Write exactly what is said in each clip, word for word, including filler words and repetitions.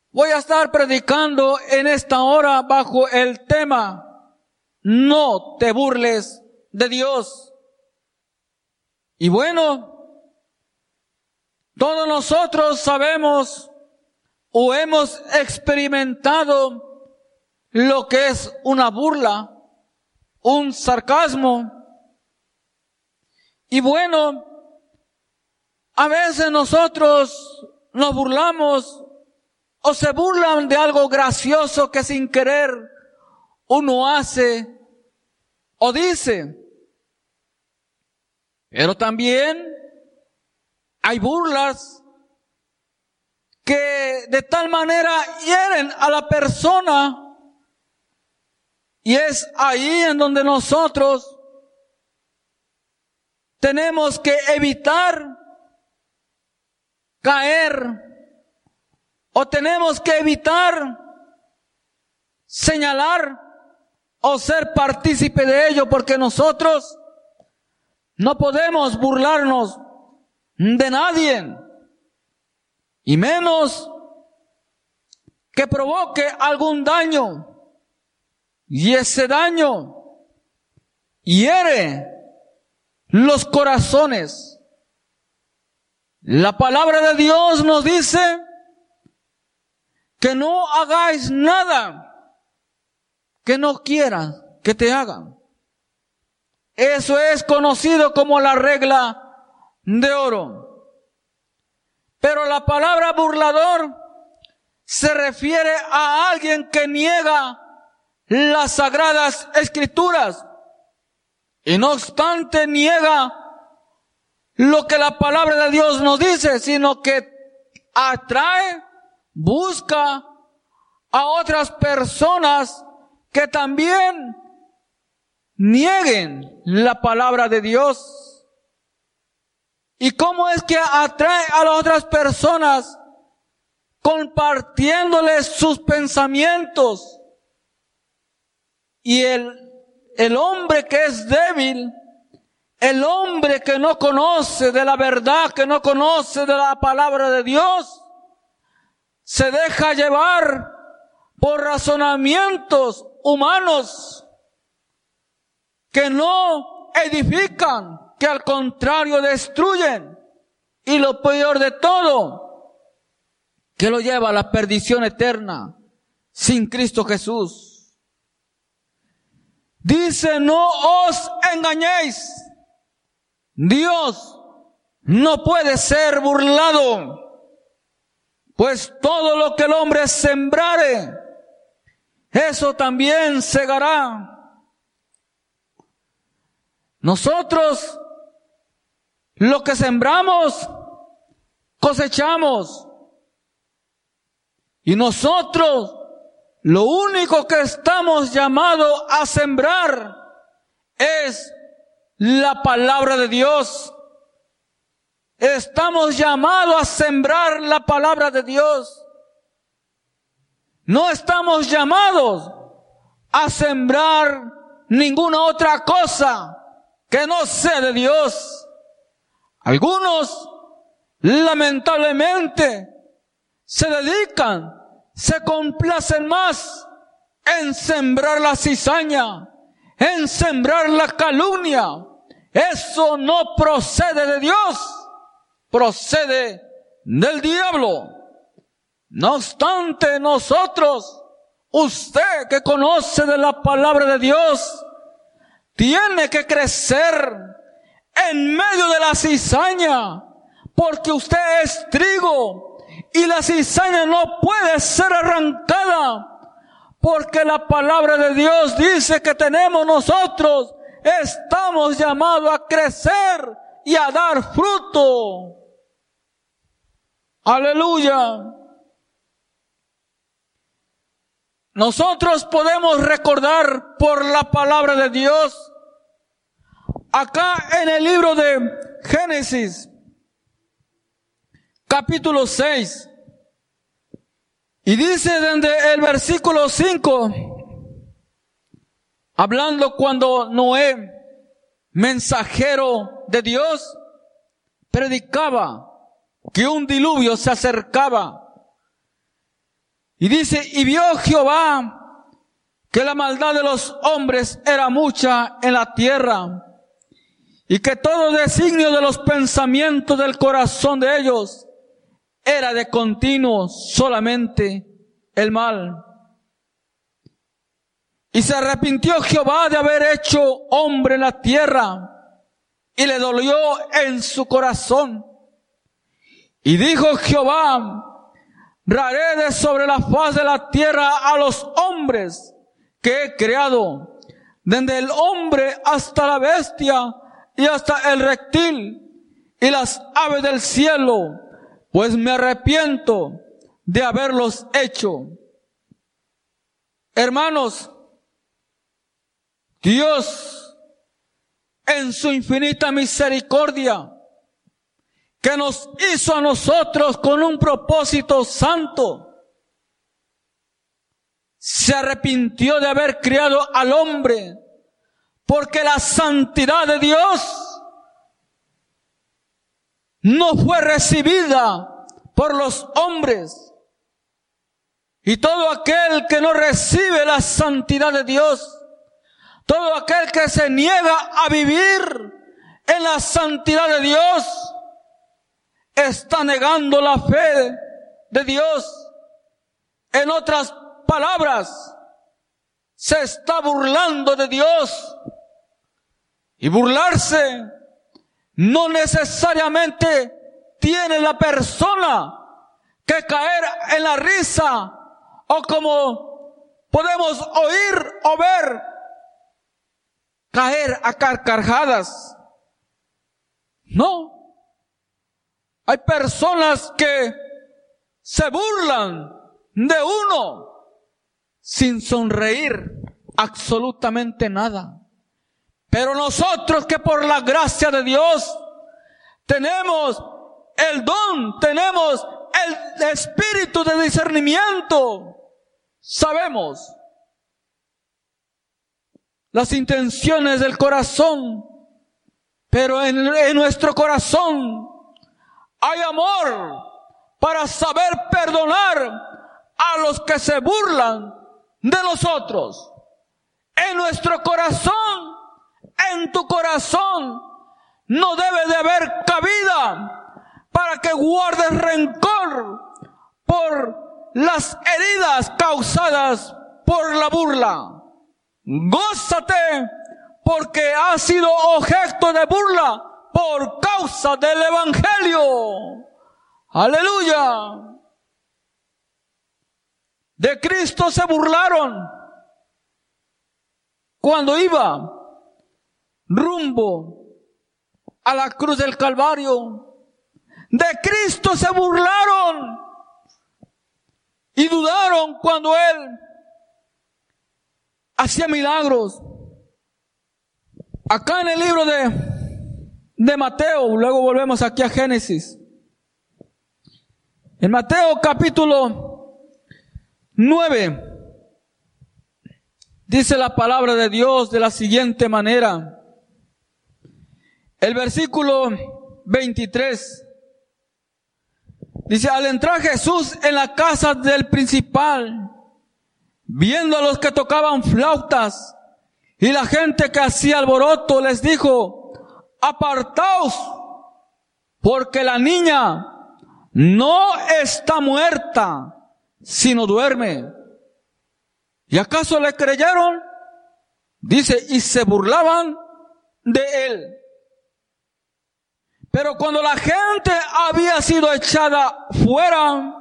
Voy a estar predicando en esta hora bajo el tema: no te burles de Dios. Y bueno, todos nosotros sabemos o hemos experimentado lo que es una burla, un sarcasmo. Y bueno, a veces nosotros nos burlamos o se burlan de algo gracioso que sin querer uno hace o dice. Pero también hay burlas que de tal manera hieren a la persona, y es ahí en donde nosotros tenemos que evitar caer, o tenemos que evitar señalar o ser partícipe de ello, porque nosotros no podemos burlarnos de nadie, y menos que provoque algún daño, y ese daño hiere los corazones. La palabra de Dios nos dice que no hagáis nada que no quieran que te hagan. Eso es conocido como la regla de oro. Pero la palabra burlador se refiere a alguien que niega las sagradas escrituras y no obstante niega lo que la palabra de Dios nos dice, sino que atrae, busca a otras personas que también nieguen la palabra de Dios. ¿Y cómo es que atrae a las otras personas? Compartiéndoles sus pensamientos. Y el, el hombre que es débil, el hombre que no conoce de la verdad, que no conoce de la palabra de Dios, se deja llevar por razonamientos humanos que no edifican, que al contrario destruyen. Y lo peor de todo, que lo lleva a la perdición eterna sin Cristo Jesús. Dice: no os engañéis. Dios no puede ser burlado, pues todo lo que el hombre sembrare, eso también segará. Nosotros lo que sembramos, cosechamos. Y nosotros lo único que estamos llamados a sembrar es la palabra de Dios. Estamos llamados a sembrar la palabra de Dios. No estamos llamados a sembrar ninguna otra cosa que no sea de Dios. Algunos, lamentablemente, se dedican, se complacen más en sembrar la cizaña, en sembrar la calumnia. Eso no procede de Dios, procede del diablo. No obstante, nosotros, usted que conoce de la palabra de Dios, tiene que crecer en medio de la cizaña, porque usted es trigo y la cizaña no puede ser arrancada, porque la palabra de Dios dice que tenemos nosotros, estamos llamados a crecer y a dar fruto. Aleluya. Nosotros podemos recordar por la palabra de Dios, acá en el libro de Génesis, capítulo seis, y dice desde el versículo cinco, hablando cuando Noé, mensajero de Dios, predicaba que un diluvio se acercaba. Y dice, y vio Jehová que la maldad de los hombres era mucha en la tierra, y que todo designio de los pensamientos del corazón de ellos era de continuo solamente el mal. Y se arrepintió Jehová de haber hecho hombre en la tierra, y le dolió en su corazón. Y dijo Jehová, raré de sobre la faz de la tierra a los hombres que he creado, desde el hombre hasta la bestia y hasta el reptil y las aves del cielo, pues me arrepiento de haberlos hecho. Hermanos, Dios, en su infinita misericordia, que nos hizo a nosotros con un propósito santo, se arrepintió de haber criado al hombre, porque la santidad de Dios no fue recibida por los hombres. Y todo aquel que no recibe la santidad de Dios, todo aquel que se niega a vivir en la santidad de Dios, está negando la fe de Dios. En otras palabras, se está burlando de Dios. Y burlarse no necesariamente tiene la persona que caer en la risa, o como podemos oír o ver, caer a carcajadas. No. Hay personas que se burlan de uno sin sonreír absolutamente nada. Pero nosotros que por la gracia de Dios tenemos el don, tenemos el espíritu de discernimiento, sabemos las intenciones del corazón, pero en, en nuestro corazón hay amor para saber perdonar a los que se burlan de nosotros. En nuestro corazón, en tu corazón, no debe de haber cabida para que guardes rencor por las heridas causadas por la burla. Gózate porque has sido objeto de burla por causa del Evangelio. Aleluya. De Cristo se burlaron cuando iba rumbo a la cruz del Calvario. De Cristo se burlaron y dudaron cuando Él hacía milagros. Acá en el libro de, de Mateo, luego volvemos aquí a Génesis. En Mateo capítulo nueve, dice la palabra de Dios de la siguiente manera. El versículo veintitrés dice: al entrar Jesús en la casa del principal, viendo a los que tocaban flautas y la gente que hacía alboroto, les dijo: apartaos, porque la niña no está muerta, sino duerme. ¿Y acaso le creyeron? Dice, y se burlaban de él. Pero cuando la gente había sido echada fuera,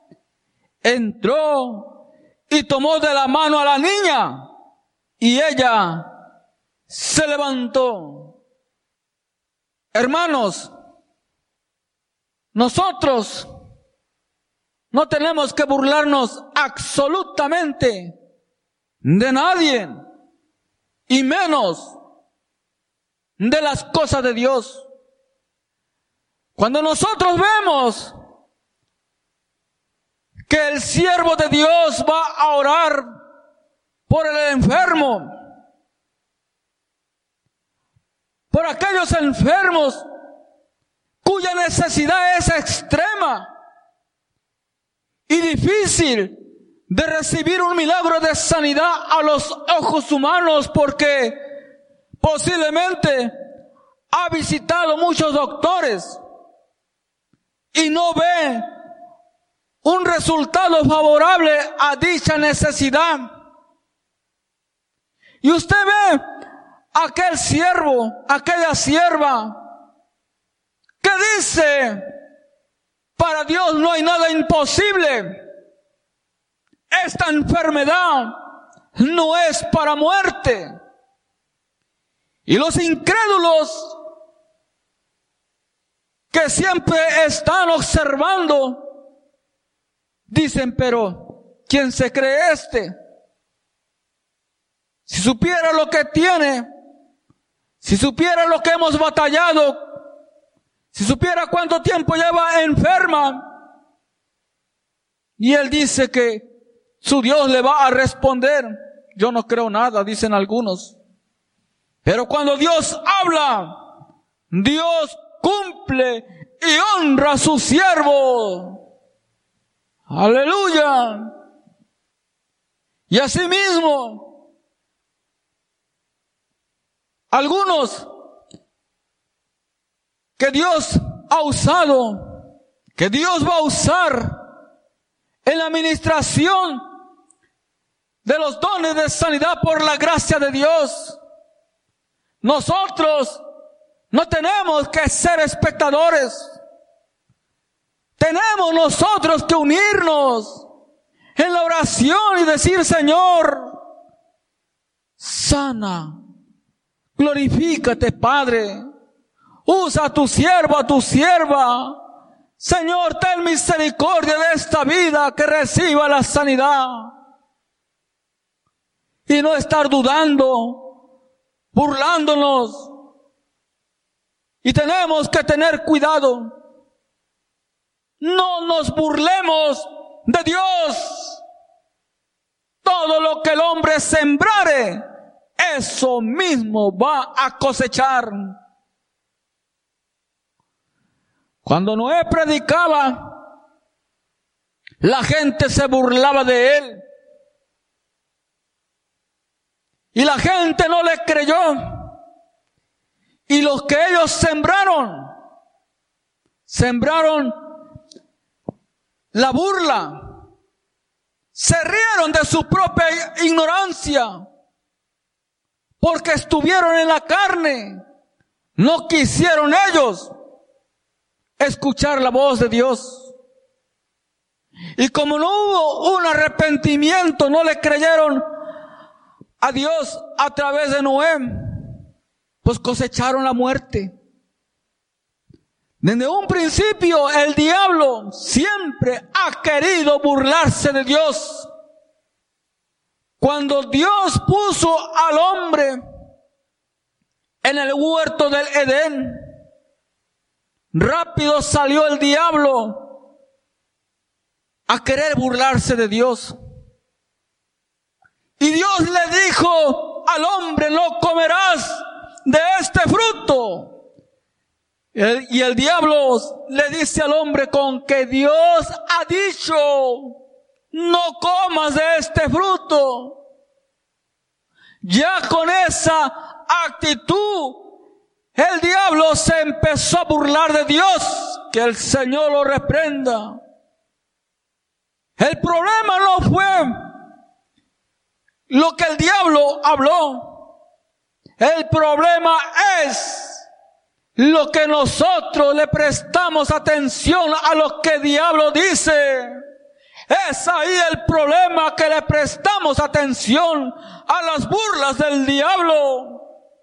entró y tomó de la mano a la niña, y ella se levantó. Hermanos, nosotros no tenemos que burlarnos absolutamente de nadie, y menos de las cosas de Dios. Cuando nosotros vemos que el siervo de Dios va a orar por el enfermo, por aquellos enfermos cuya necesidad es extrema y difícil de recibir un milagro de sanidad a los ojos humanos, porque posiblemente ha visitado muchos doctores y no ve un resultado favorable a dicha necesidad. Y usted ve aquel siervo, aquella sierva, que dice, para Dios no hay nada imposible. Esta enfermedad no es para muerte. Y los incrédulos que siempre están observando, dicen, pero ¿quién se cree este? Si supiera lo que tiene, si supiera lo que hemos batallado, si supiera cuánto tiempo lleva enferma, y él dice que su Dios le va a responder. Yo no creo nada, dicen algunos. Pero cuando Dios habla, Dios cumple y honra a su siervo. Aleluya. Y asimismo, algunos que Dios ha usado, que Dios va a usar en la administración de los dones de sanidad por la gracia de Dios. Nosotros no tenemos que ser espectadores. Tenemos nosotros que unirnos en la oración y decir, Señor, sana, glorifícate, Padre. Usa a tu siervo, a tu sierva. Señor, ten misericordia de esta vida que reciba la sanidad. Y no estar dudando, burlándonos. Y tenemos que tener cuidado. No nos burlemos de Dios. Todo lo que el hombre sembrare, eso mismo va a cosechar. Cuando Noé predicaba, la gente se burlaba de él. Y la gente no le creyó. Y los que ellos sembraron, sembraron la burla. Se rieron de su propia ignorancia. Porque estuvieron en la carne. No quisieron ellos escuchar la voz de Dios. Y como no hubo un arrepentimiento, no le creyeron a Dios a través de Noé, pues cosecharon la muerte. Desde un principio el diablo siempre ha querido burlarse de Dios. Cuando Dios puso al hombre en el huerto del Edén, rápido salió el diablo a querer burlarse de Dios. Y Dios le dijo al hombre, no comerás de este fruto. Y el diablo le dice al hombre, con que Dios ha dicho, no comas de este fruto. Ya con esa actitud, el diablo se empezó a burlar de Dios. Que el Señor lo reprenda. El problema no fue lo que el diablo habló. El problema es lo que nosotros le prestamos atención a lo que el diablo dice. Es ahí el problema, que le prestamos atención a las burlas del diablo.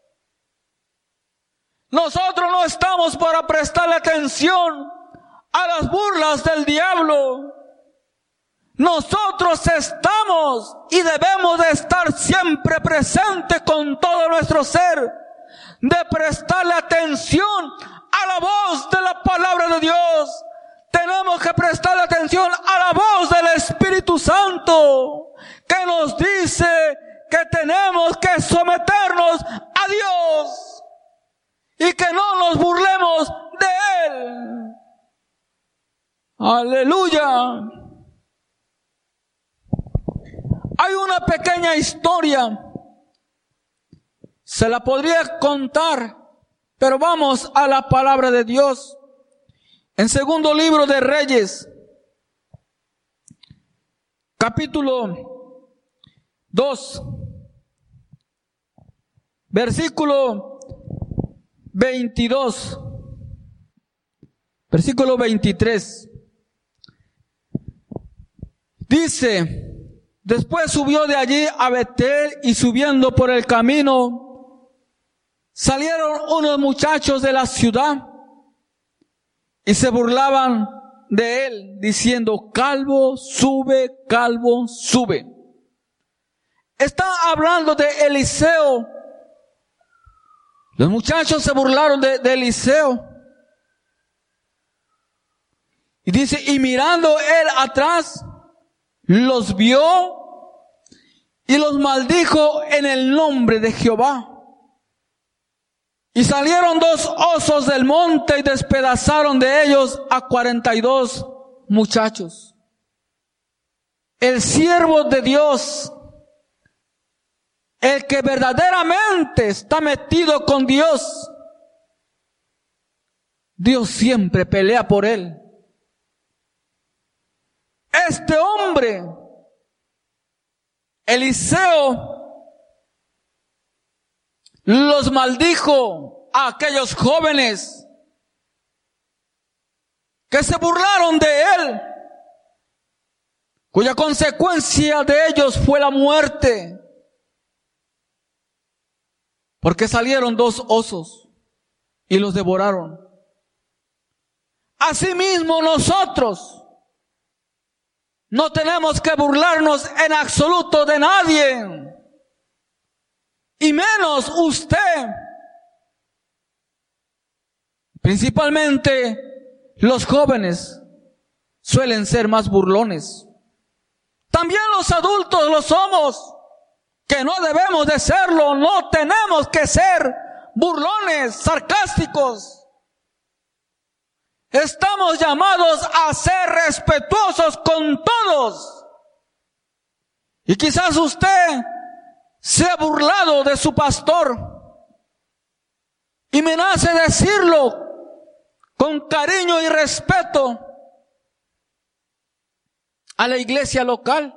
Nosotros no estamos para prestarle atención a las burlas del diablo. Nosotros estamos y debemos de estar siempre presentes con todo nuestro ser, de prestarle atención a la voz de la palabra de Dios. Tenemos que prestarle atención a la voz del Espíritu Santo, que nos dice que tenemos que someternos a Dios y que no nos burlemos de Hay una pequeña historia, se la podría contar, pero vamos a la palabra de Dios. En segundo libro de Reyes, capítulo dos, versículo veintidós, versículo veintitrés. Dice: después subió de allí a Betel, y subiendo por el camino, salieron unos muchachos de la ciudad y se burlaban de él, diciendo: calvo, sube, calvo, sube. Está hablando de Eliseo. Los muchachos se burlaron de, de Eliseo. Y dice: y mirando él atrás, los vio y los maldijo en el nombre de Jehová. Y salieron dos osos del monte y despedazaron de ellos a cuarenta y dos muchachos. El siervo de Dios, el que verdaderamente está metido con Dios, Dios siempre pelea por él. Este hombre, Eliseo, los maldijo a aquellos jóvenes que se burlaron de él, cuya consecuencia de ellos fue la muerte, porque salieron dos osos y los devoraron. Asimismo nosotros no tenemos que burlarnos en absoluto de nadie, y menos usted. Principalmente los jóvenes suelen ser más burlones. También los adultos lo somos, que no debemos de serlo. No tenemos que ser burlones, sarcásticos. Estamos llamados a ser respetuosos con todos. Y quizás usted se ha burlado de su pastor, y me nace decirlo con cariño y respeto a la iglesia local.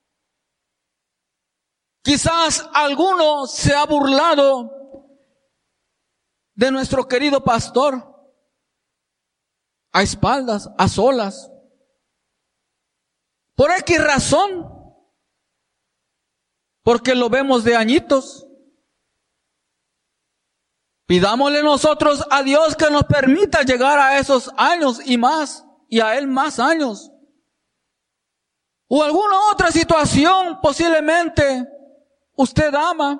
Quizás alguno se ha burlado de nuestro querido pastor a espaldas, a solas, por X razón, porque lo vemos de añitos. Pidámosle nosotros a Dios que nos permita llegar a esos años y más, y a Él más años. O alguna otra situación posiblemente usted ama,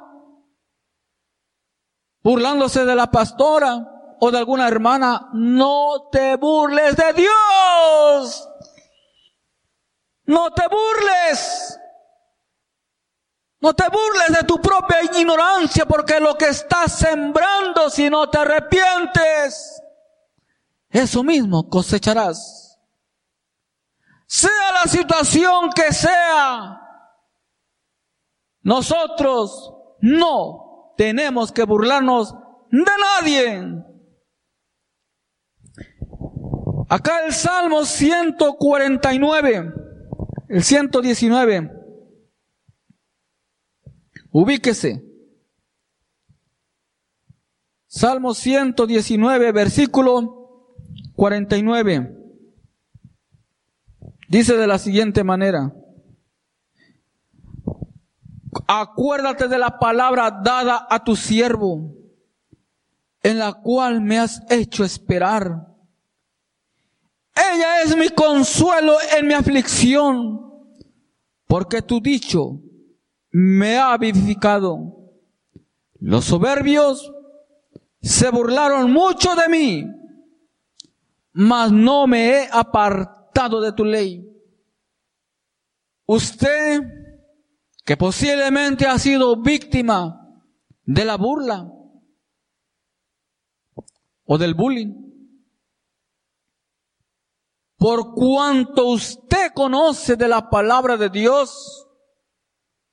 burlándose de la pastora o de alguna hermana. No te burles de Dios. No te burles. No te burles de tu propia ignorancia, porque lo que estás sembrando, si no te arrepientes, eso mismo cosecharás. Sea la situación que sea, nosotros no tenemos que burlarnos de nadie. Acá el Salmo ciento cuarenta y nueve, el ciento diecinueve. Ubíquese. Salmo ciento diecinueve, versículo cuarenta y nueve. Dice de la siguiente manera: acuérdate de la palabra dada a tu siervo, en la cual me has hecho esperar. Ella es mi consuelo en mi aflicción, porque tu dicho me ha vivificado. Los soberbios se burlaron mucho de mí, mas no me he apartado de tu ley. Usted, que posiblemente ha sido víctima de la burla o del bullying, por cuanto usted conoce de la palabra de Dios,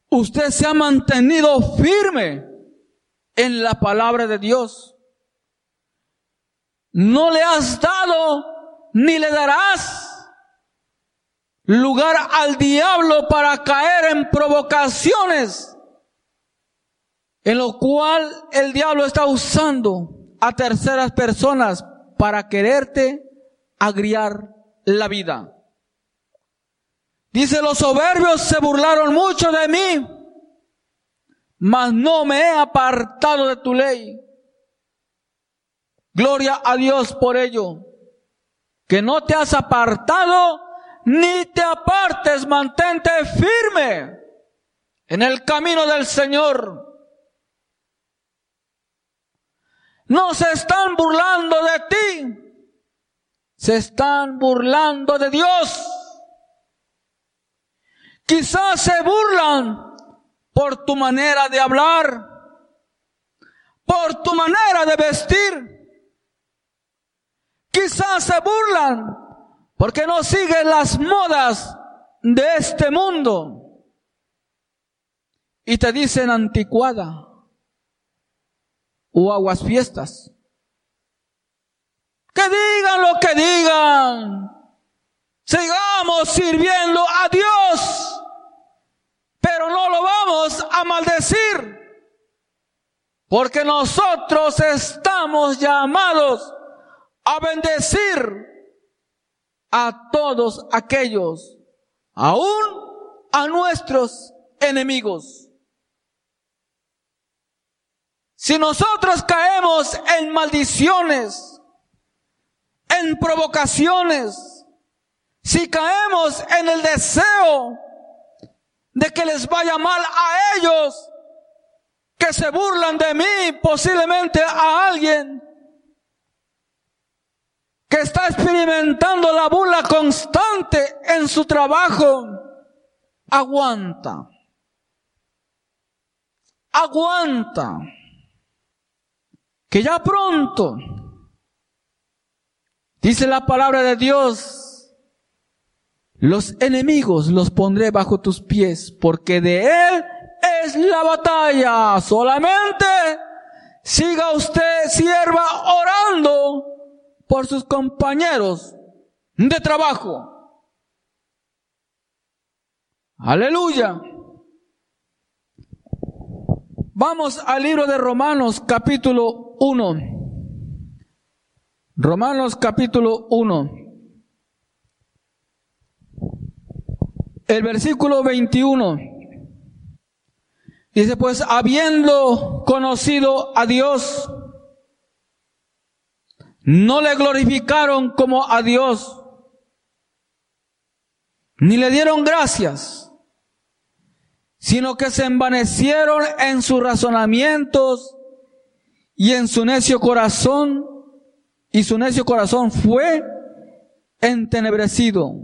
usted se ha mantenido firme en la palabra de Dios. No le has dado ni le darás lugar al diablo para caer en provocaciones, en lo cual el diablo está usando a terceras personas para quererte agriar la vida. Dice, los soberbios se burlaron mucho de mí, mas no me he apartado de tu ley. Gloria a Dios por ello, que no te has apartado ni te apartes, mantente firme en el camino del Señor. No se están burlando de ti, se están burlando de Dios. Quizás se burlan por tu manera de hablar, por tu manera de vestir. Quizás se burlan porque no sigues las modas de este mundo y te dicen anticuada o aguas fiestas. Que digan lo que digan, sigamos sirviendo a Dios, pero no lo vamos a maldecir, porque nosotros estamos llamados a bendecir a todos aquellos, aún a nuestros enemigos. Si nosotros caemos en maldiciones, en provocaciones, si caemos en el deseo de que les vaya mal a ellos, que se burlan de mí, posiblemente a alguien que está experimentando la burla constante en su trabajo, aguanta, aguanta, que ya pronto, dice la palabra de Dios, los enemigos los pondré bajo tus pies, porque de Él es la batalla. Solamente siga usted, sierva, orando por sus compañeros de trabajo. Aleluya. Vamos al libro de Romanos capítulo uno. Romanos capítulo uno. El versículo veintiuno. Dice, pues habiendo conocido a Dios, no le glorificaron como a Dios, ni le dieron gracias, sino que se envanecieron en sus razonamientos y en su necio corazón, y su necio corazón fue entenebrecido.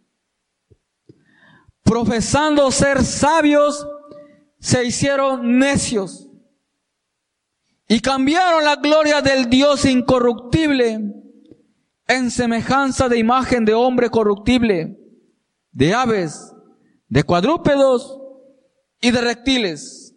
Profesando ser sabios, se hicieron necios y cambiaron la gloria del Dios incorruptible en semejanza de imagen de hombre corruptible, de aves, de cuadrúpedos y de reptiles.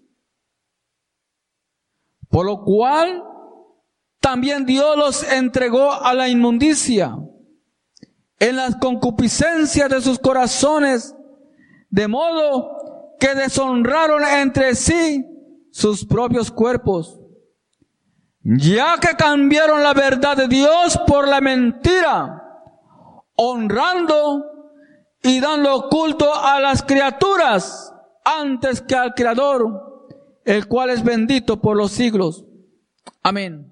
Por lo cual también Dios los entregó a la inmundicia en las concupiscencias de sus corazones, de modo que deshonraron entre sí sus propios cuerpos, ya que cambiaron la verdad de Dios por la mentira, honrando y dando culto a las criaturas antes que al Creador, el cual es bendito por los siglos. Amén.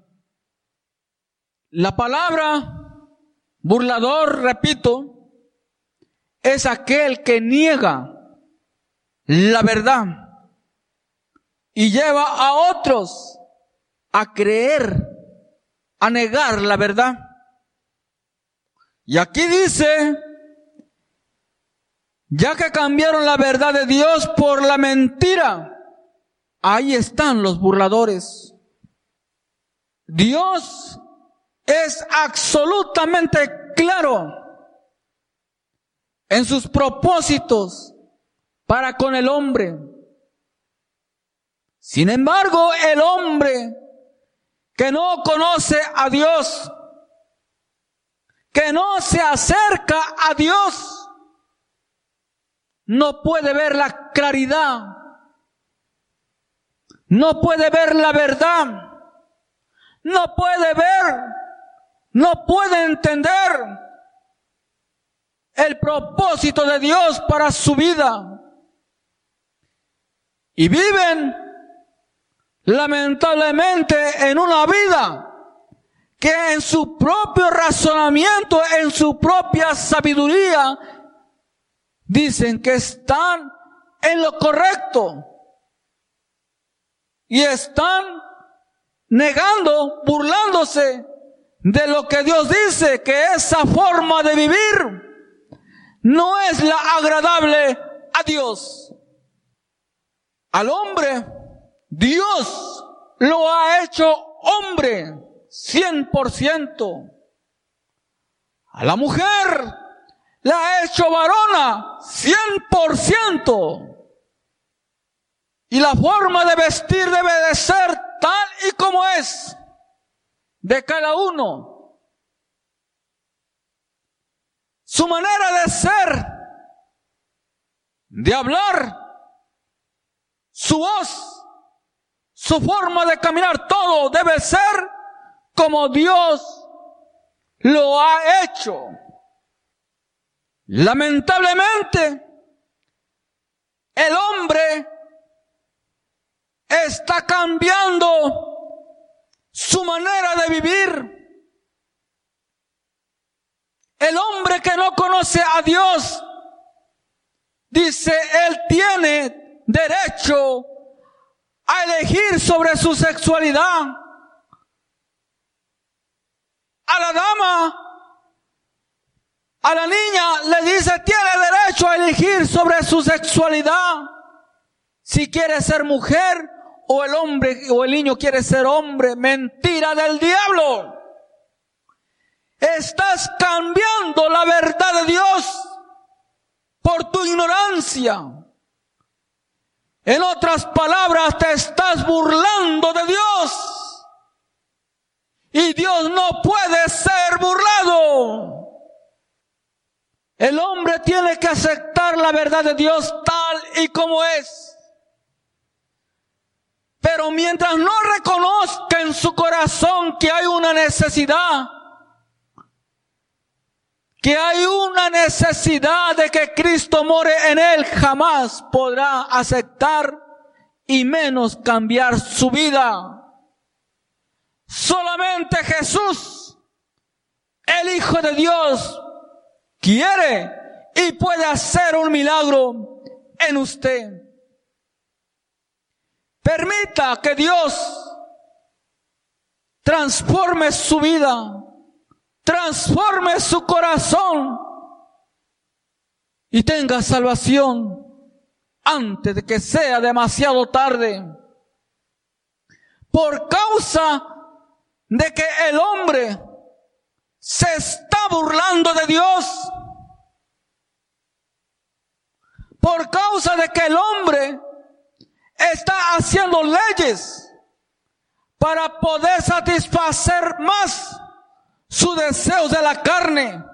La palabra burlador, repito, es aquel que niega la verdad y lleva a otros a creer, a negar la verdad. Y aquí dice, ya que cambiaron la verdad de Dios por la mentira, ahí están los burladores. Dios es absolutamente claro en sus propósitos para con el hombre. Sin embargo, el hombre que no conoce a Dios, que no se acerca a Dios, no puede ver la claridad, no puede ver la verdad, no puede ver, no puede entender el propósito de Dios para su vida. Y viven lamentablemente en una vida que en su propio razonamiento, en su propia sabiduría, dicen que están en lo correcto y están negando, burlándose de lo que Dios dice, que esa forma de vivir no es la agradable a Dios. Al hombre, Dios lo ha hecho hombre, cien por ciento. A la mujer, la ha hecho varona, cien por ciento. Y la forma de vestir debe de ser tal y como es de cada uno. Su manera de ser, de hablar, su voz, su forma de caminar, todo debe ser como Dios lo ha hecho. Lamentablemente, el hombre está cambiando su manera de vivir. El hombre que no conoce a Dios, dice, él tiene derecho a elegir sobre su sexualidad. A la dama, a la niña le dice, tiene derecho a elegir sobre su sexualidad. Si quiere ser mujer, o el hombre o el niño quiere ser hombre. Mentira del diablo. Estás cambiando la verdad de Dios por tu ignorancia. En otras palabras, te estás burlando de Dios. Y Dios no puede ser burlado. El hombre tiene que aceptar la verdad de Dios tal y como es. Pero mientras no reconozca en su corazón que hay una necesidad, que hay una necesidad de que Cristo more en él, jamás podrá aceptar y menos cambiar su vida. Solamente Jesús, el Hijo de Dios, quiere y puede hacer un milagro en usted. Permita que Dios transforme su vida, transforme su corazón y tenga salvación antes de que sea demasiado tarde. Por causa de que el hombre se está burlando de Dios, por causa de que el hombre está haciendo leyes para poder satisfacer más sus deseos de la carne.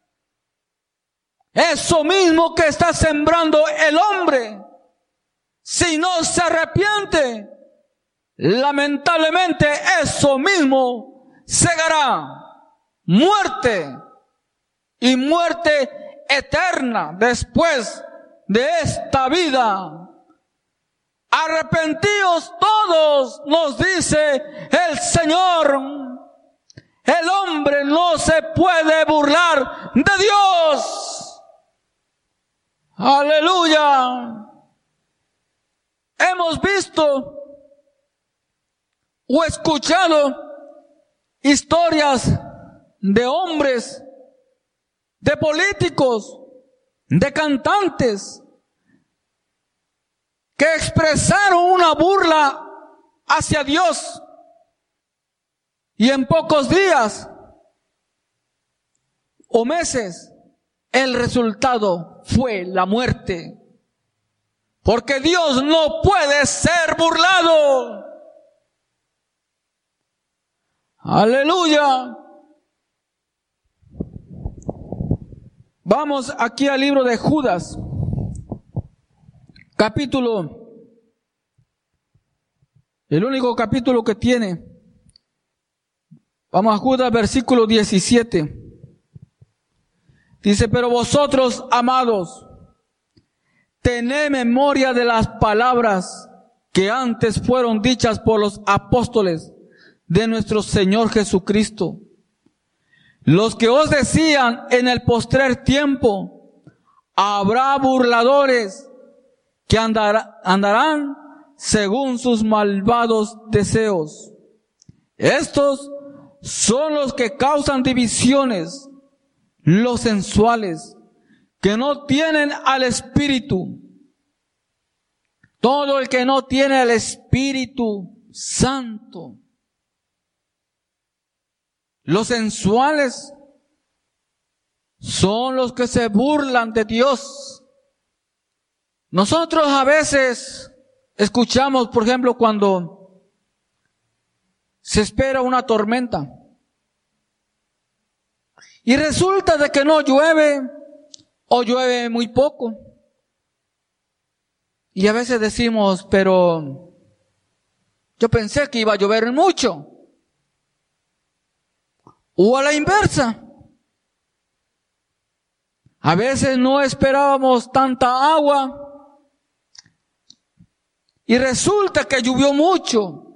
Eso mismo que está sembrando el hombre, si no se arrepiente, lamentablemente eso mismo segará muerte, y muerte eterna después de esta vida. Arrepentíos todos, nos dice el Señor. El hombre no se puede burlar de Dios. Aleluya. Hemos visto o escuchado historias de hombres, de políticos, de cantantes, que expresaron una burla hacia Dios, y en pocos días o meses el resultado fue la muerte. Porque Dios no puede ser burlado. Aleluya. Vamos aquí al libro de Judas, capítulo, el único capítulo que tiene. Vamos a Judas, versículo diecisiete. Dice, pero vosotros, amados, tened memoria de las palabras que antes fueron dichas por los apóstoles de nuestro Señor Jesucristo, los que os decían en el postrer tiempo, habrá burladores que andar, andarán según sus malvados deseos. Estos son los que causan divisiones, los sensuales, que no tienen al Espíritu. Todo el que no tiene al Espíritu Santo. Los sensuales son los que se burlan de Dios. Nosotros a veces escuchamos, por ejemplo, cuando se espera una tormenta y resulta de que no llueve o llueve muy poco. Y a veces decimos, pero yo pensé que iba a llover mucho. O a la inversa. A veces no esperábamos tanta agua y resulta que llovió mucho.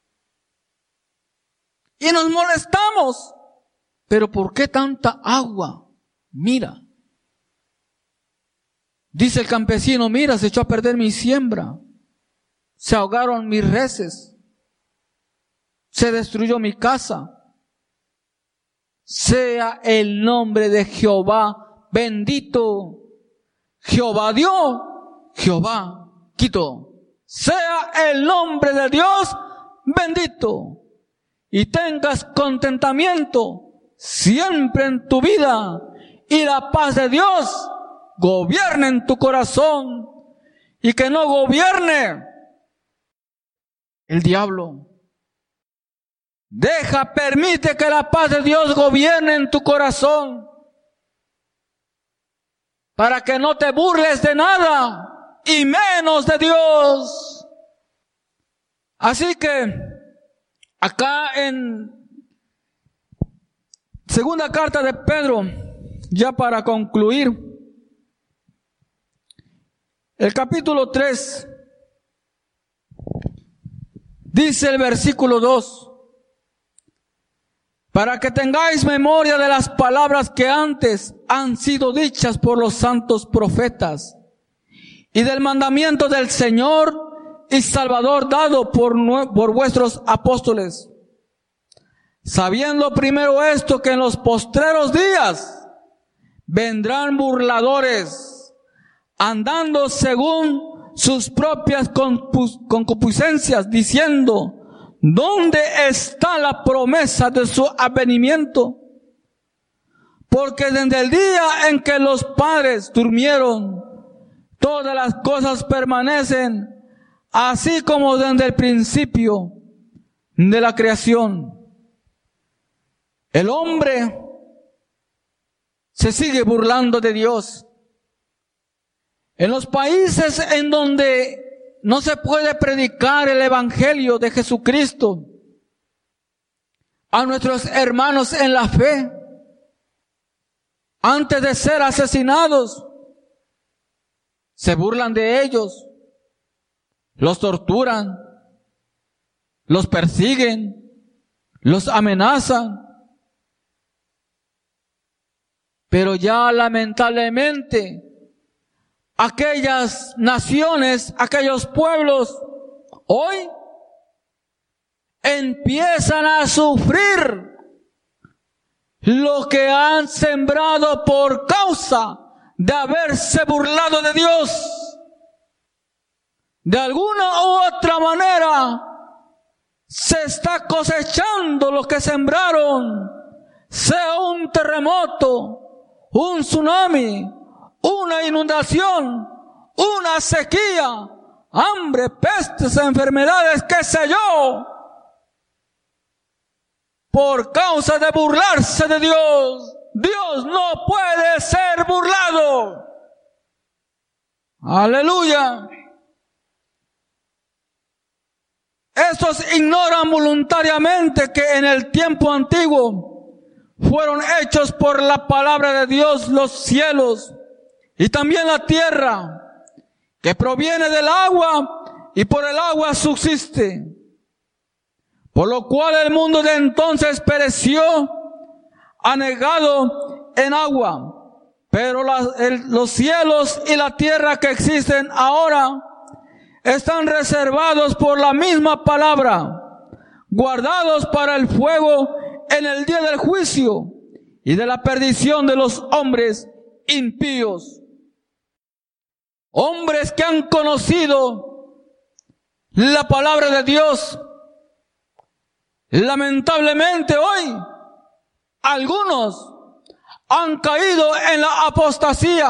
Y nos molestamos. Pero ¿por qué tanta agua? Mira. Dice el campesino, mira, se echó a perder mi siembra. Se ahogaron mis reses. Se destruyó mi casa. Sea el nombre de Jehová bendito. Jehová dio, Jehová quitó. Sea el nombre de Dios bendito. Y tengas contentamiento siempre en tu vida. Y la paz de Dios gobierne en tu corazón. Y que no gobierne el diablo. Deja, permite que la paz de Dios gobierne en tu corazón. Para que no te burles de nada. Y menos de Dios. Así que, acá en segunda carta de Pedro, ya para concluir, el capítulo tres, dice el versículo dos, para que tengáis memoria de las palabras que antes han sido dichas por los santos profetas, y del mandamiento del Señor y Salvador dado por, por vuestros apóstoles, sabiendo primero esto, que en los postreros días vendrán burladores, andando según sus propias concupiscencias, diciendo, ¿dónde está la promesa de su advenimiento? Porque desde el día en que los padres durmieron, todas las cosas permanecen, así como desde el principio de la creación. El hombre se sigue burlando de Dios. En los países en donde no se puede predicar el evangelio de Jesucristo a nuestros hermanos en la fe, antes de ser asesinados, se burlan de ellos, los torturan, los persiguen, los amenazan. Pero ya lamentablemente, aquellas naciones, aquellos pueblos, hoy empiezan a sufrir lo que han sembrado por causa de haberse burlado de Dios. De alguna u otra manera se está cosechando lo que sembraron, sea un terremoto, un tsunami, una inundación una sequía, hambre, pestes, enfermedades, qué sé yo, por causa de burlarse de Dios. Dios no puede ser burlado. Aleluya. Estos ignoran voluntariamente que en el tiempo antiguo fueron hechos por la palabra de Dios los cielos y también la tierra, que proviene del agua y por el agua subsiste. Por lo cual el mundo de entonces pereció anegado en agua. Pero la, el, los cielos y la tierra que existen ahora están reservados por la misma palabra, guardados para el fuego en el día del juicio y de la perdición de los hombres impíos. Hombres que han conocido la palabra de Dios. Lamentablemente hoy, algunos han caído en la apostasía.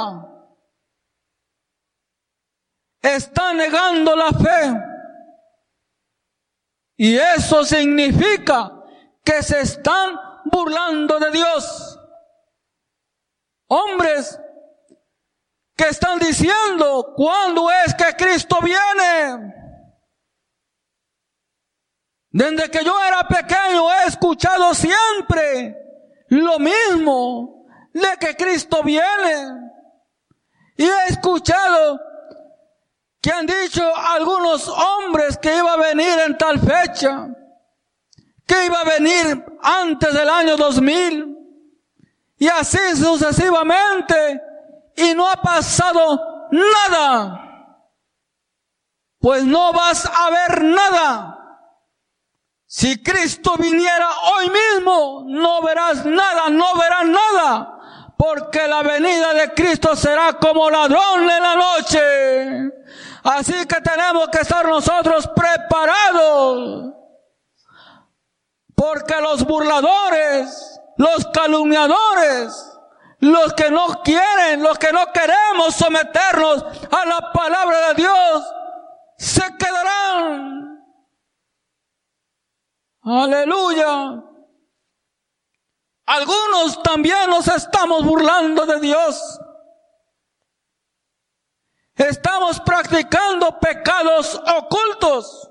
Están negando la fe. Y eso significa que se están burlando de Dios. Hombres que están diciendo, ¿cuándo es que Cristo viene? Desde que yo era pequeño he escuchado siempre lo mismo, de que Cristo viene. Y he escuchado que han dicho algunos hombres que iba a venir en tal fecha, que iba a venir antes del año dos mil, y así sucesivamente, y no ha pasado nada. Pues no vas a ver nada. Si Cristo viniera hoy mismo, no verás nada, no verás nada, porque la venida de Cristo será como ladrón en la noche. Así que tenemos que estar nosotros preparados, porque los burladores, los calumniadores, los que no quieren, los que no queremos someternos a la palabra de Dios, se quedarán. Aleluya. Algunos también nos estamos burlando de Dios. Estamos practicando pecados ocultos.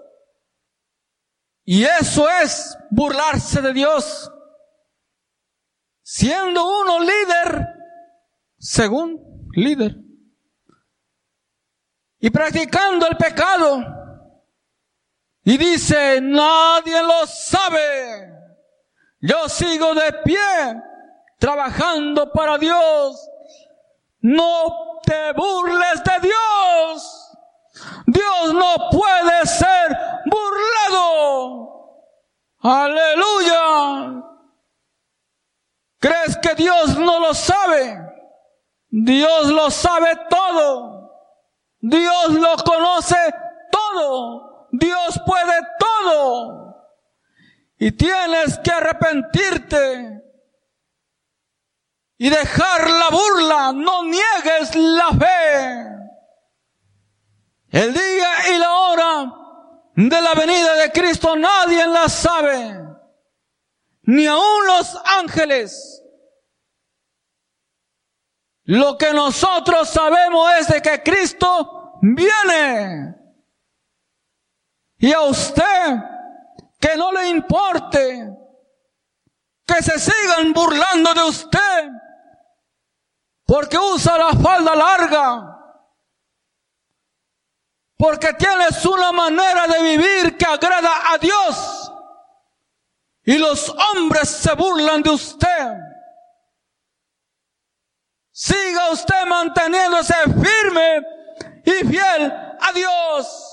Y eso es burlarse de Dios. Siendo uno líder, según líder, y practicando el pecado, y dice, nadie lo sabe, yo sigo de pie, trabajando para Dios. No te burles de Dios. Dios no puede ser burlado. Aleluya. ¿Crees que Dios no lo sabe? Dios lo sabe todo. Dios lo conoce todo. Dios puede todo. Y tienes que arrepentirte y dejar la burla. No niegues la fe. El día y la hora de la venida de Cristo nadie la sabe, ni aun los ángeles. Lo que nosotros sabemos es de que Cristo viene. Y a usted, que no le importe que se sigan burlando de usted porque usa la falda larga, porque tienes una manera de vivir que agrada a Dios, y los hombres se burlan de usted. Siga usted manteniéndose firme y fiel a Dios.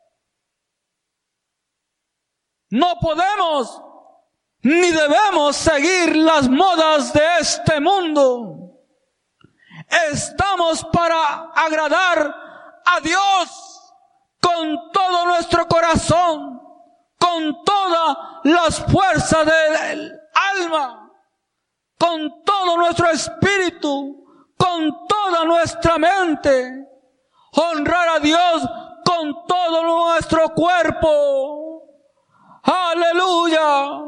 No podemos ni debemos seguir las modas de este mundo. Estamos para agradar a Dios con todo nuestro corazón, con todas las fuerzas del alma, con todo nuestro espíritu, con toda nuestra mente. honrar a Dios con todo nuestro cuerpo. Aleluya.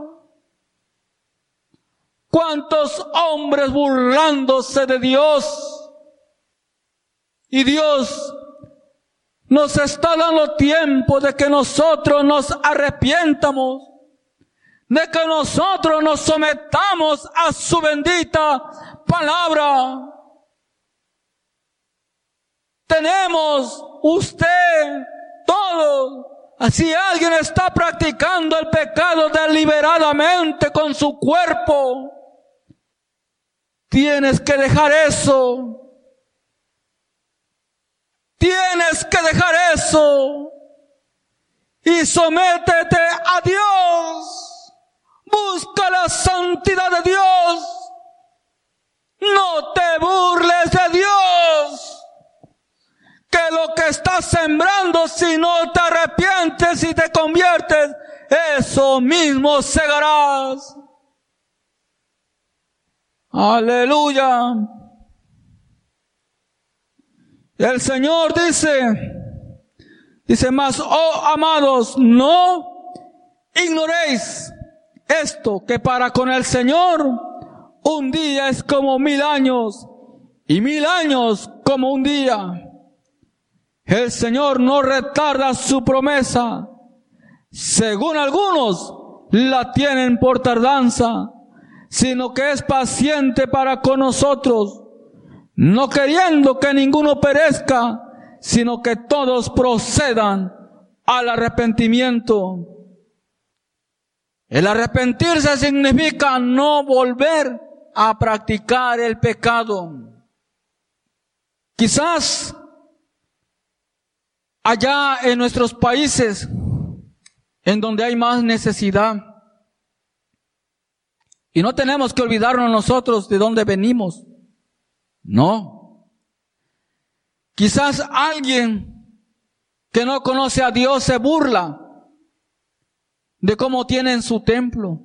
¿Cuántos hombres burlándose de Dios? Y Dios nos está dando tiempo de que nosotros nos arrepientamos, de que nosotros nos sometamos a su bendita palabra. Tenemos usted, todos. Si alguien está practicando el pecado deliberadamente con su cuerpo, tienes que dejar eso. Tienes que dejar eso. Y sométete a Dios. Busca la santidad de Dios. No te burles de Dios. Que lo que estás sembrando, si no te arrepientes y te conviertes, eso mismo segarás. Aleluya. El Señor dice, dice más, oh amados, no ignoréis esto, que para con el Señor un día es como mil años y mil años como un día. El Señor no retarda su promesa, según algunos la tienen por tardanza, sino que es paciente para con nosotros, no queriendo que ninguno perezca, sino que todos procedan al arrepentimiento. El arrepentirse significa no volver a practicar el pecado. Quizás allá en nuestros países, en donde hay más necesidad, y no tenemos que olvidarnos nosotros de dónde venimos. No. Quizás alguien que no conoce a Dios se burla de cómo tienen su templo.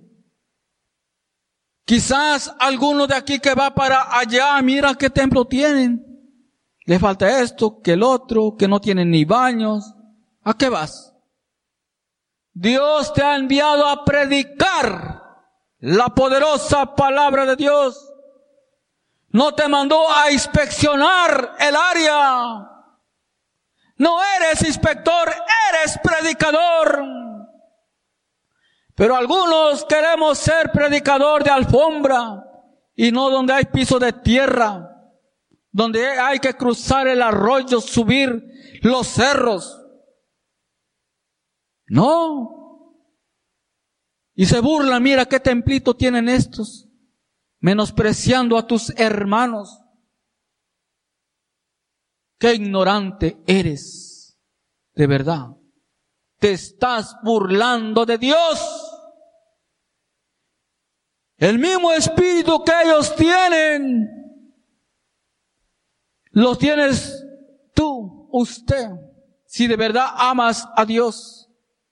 Quizás alguno de aquí que va para allá, mira qué templo tienen. Le falta esto, que el otro, que no tienen ni baños. ¿A qué vas? Dios te ha enviado a predicar la poderosa palabra de Dios. No te mandó a inspeccionar el área. No eres inspector, eres predicador. Pero algunos queremos ser predicador de alfombra y no donde hay piso de tierra, donde hay que cruzar el arroyo, subir los cerros. No. Y se burlan, mira qué templito tienen estos, menospreciando a tus hermanos. Qué ignorante eres, de verdad. Te estás burlando de Dios. El mismo espíritu que ellos tienen, lo tienes tú, usted, si de verdad amas a Dios.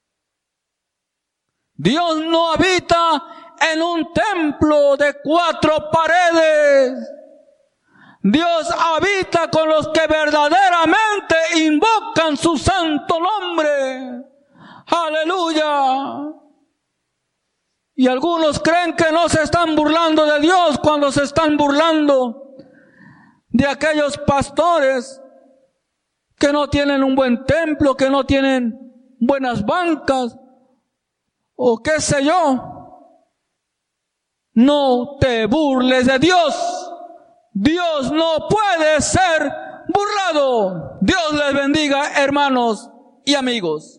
Dios no habita en un templo de cuatro paredes. Dios habita con los que verdaderamente invocan su santo nombre. Aleluya. Y algunos creen que no se están burlando de Dios cuando se están burlando de aquellos pastores que no tienen un buen templo, que no tienen buenas bancas, o qué sé yo. No te burles de Dios. Dios no puede ser burlado. Dios les bendiga, hermanos y amigos.